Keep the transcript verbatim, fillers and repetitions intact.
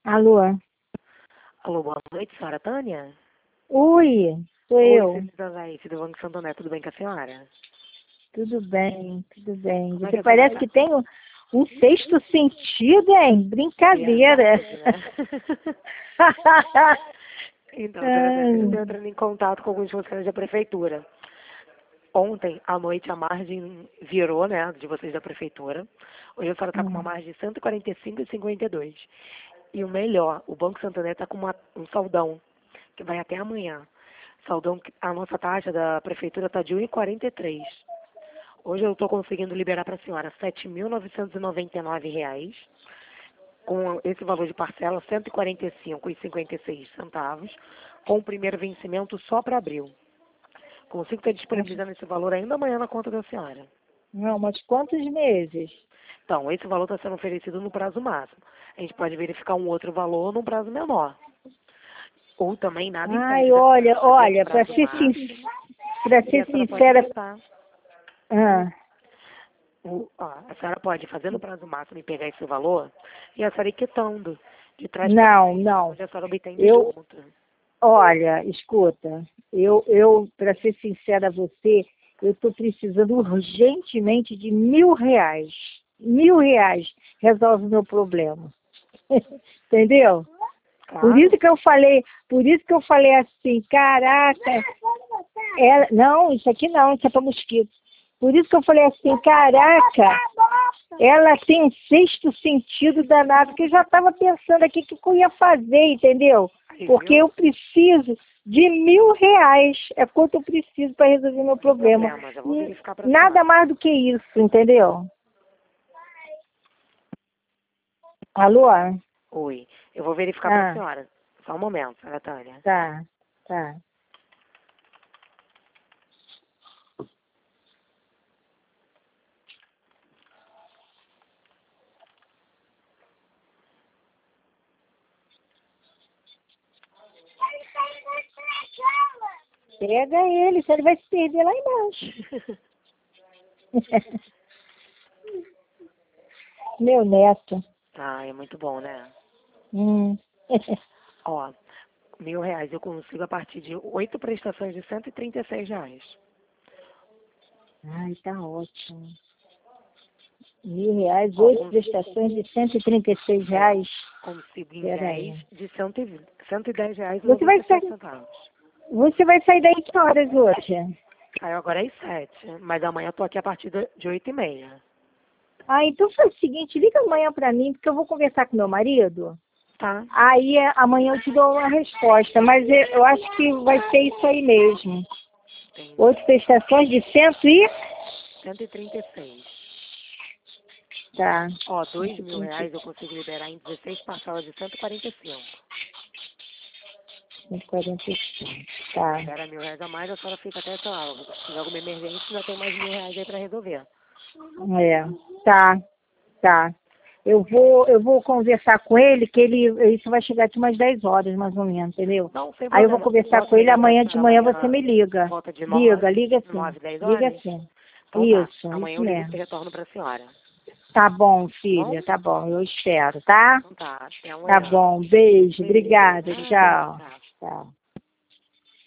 Alô? Alô, boa noite, senhora Tânia? Oi, sou Oi, eu. Cecília Laís, do Banco Santo André, tudo bem com a senhora? Tudo bem, tudo bem. Como é que Você a senhora parece tá? que tem um, um sexto sentido, hein? Brincadeira. Verdade, né? Então, senhora Tânia, eu estou entrando em contato com alguns funcionários da prefeitura. Ontem, à noite, a margem virou, né, de vocês da prefeitura. Hoje a senhora está com uma Hum. margem de cento e quarenta e cinco vírgula cinquenta e dois. E o melhor, o Banco Santo André está com uma- um saldão, que vai até amanhã. Saldão, que- a nossa taxa da prefeitura está de um vírgula quarenta e três. Hoje eu estou conseguindo liberar para a senhora sete mil novecentos e noventa e nove reais, com esse valor de parcela cento e quarenta e cinco reais e cinquenta e seis centavos, com o primeiro vencimento só para abril. Consigo estar disponibilizando esse valor ainda amanhã na conta da senhora. Não, mas quantos meses? Então, esse valor está sendo oferecido no prazo máximo. A gente pode verificar um outro valor num prazo menor. Ou também nada Ai, impede da olha, senhora fazer no olha, para prazo ser, sin máximo pra e a ser senhora pode sincera, tentar. ah, O- ó, a senhora pode fazer no prazo máximo e pegar esse valor e a senhora ir quitando de trás para não, frente, não. onde a senhora obtém Eu, desconto. olha, escuta, eu, eu para ser sincera a você, eu estou precisando urgentemente de mil reais. Mil reais resolve o meu problema. Entendeu? Por Claro. isso que eu falei, por isso que eu falei assim, caraca, ela, não, isso aqui não, isso é para mosquito. Por isso que eu falei assim, caraca, ela tem um sexto sentido danado, que eu já estava pensando aqui o que eu ia fazer, entendeu? Aí, Porque viu? eu preciso de mil reais, é quanto eu preciso para resolver meu Sem problema. problema, já vou verificar para a Nada senhora. mais do que isso, entendeu? Alô? Oi, eu vou verificar para a Ah, senhora. Só um momento, senhora Tânia. tá, tá. Pega ele, senão ele vai se perder lá embaixo. Meu neto. Ah, é muito bom, né? Hum. Ó, mil reais eu consigo a partir de oito prestações de cento e trinta e seis reais. Ai, tá ótimo. Mil reais, Ó, oito cons prestações de cento e trinta e seis é, reais. consigo em Peraí. dez de cento e vinte, cento e dez reais e Você vai noventa e sete sair, centavos. você vai sair daí que horas hoje? Aí agora é às sete, mas amanhã eu tô aqui a partir de de oito e meia. Ah, então faz o seguinte, liga amanhã pra mim, porque eu vou conversar com meu marido. Tá? Aí é, amanhã eu te dou uma resposta, mas eu, eu acho que vai ser isso aí mesmo. Entendi. Oito prestações de cento e... cento e trinta e seis. Tá. Ó, dois mil reais eu consigo liberar em dezesseis parcelas de cento e quarenta e cinco. cento e quarenta e cinco. Tá. Libera mil reais a mais, a senhora fica até, sei lá, se tiver alguma emergência, já tem mais mil reais aí pra resolver. É. Tá. Tá. Eu vou, eu vou conversar com ele, que ele, isso vai chegar aqui umas dez horas, mais ou menos, entendeu? Não, sem Aí eu vou problema. conversar Posso com ele, ligar pra amanhã de senhora manhã você amanhã me por liga. volta de Liga, nove, liga sim. nove, dez Liga horas? sim. Então tá. Isso, Amanhã isso eu ligo mesmo. e retorno pra senhora. Tá bom, Tá bom? filha, tá bom, eu espero, tá? Então tá. Até Tá amanhã. bom, beijo, Beijo. obrigada, Nada. tchau. Tchau. Tchau.